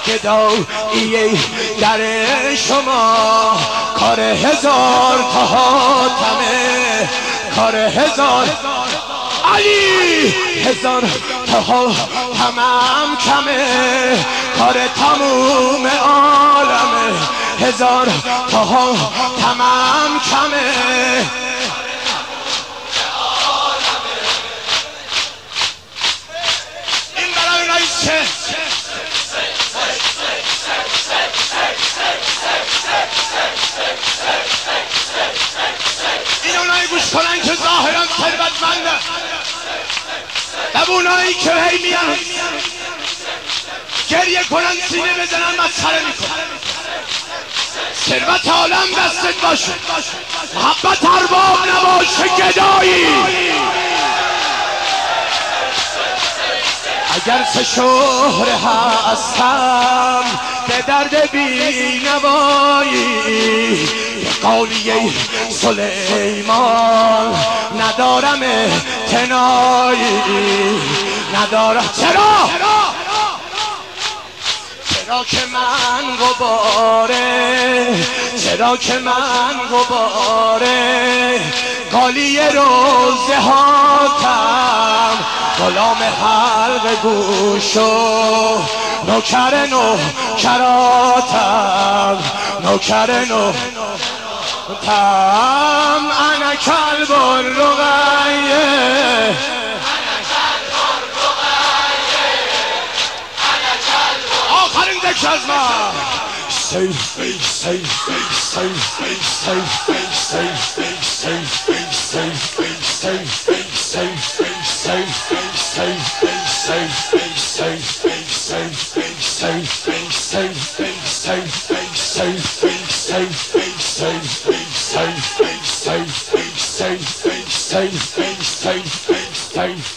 گدایی در شما کار هزار تا حاتمه، کار هزار علی هزار تا حاتمم کمه، کار تموم عالمه هزار تا حاتمم کمه. این برای رئیسه این اونایی گوش کنن که ظاهرا ثروتمندن، و اونایی که هی میان گریه کنن سینه بزنن مسخره میکنن. ثروت عالم دستت باشه، محبت ارباب نباشه گدایی. اگر سه شهره هستم به درد بینوایی، قولیه سلیمان ندارم اعتنایی، ندارم. چرا که من غباره، چرا که من غباره قالی روزه هاتم، غلام حلق گوش و نوکر نوکراتم، نوکر نوکراتم. انا کلب الرقیه، آخرین ذکر از من. سیف سیف سیف سیف سیف سیف سیف سیف سیف سیف سیف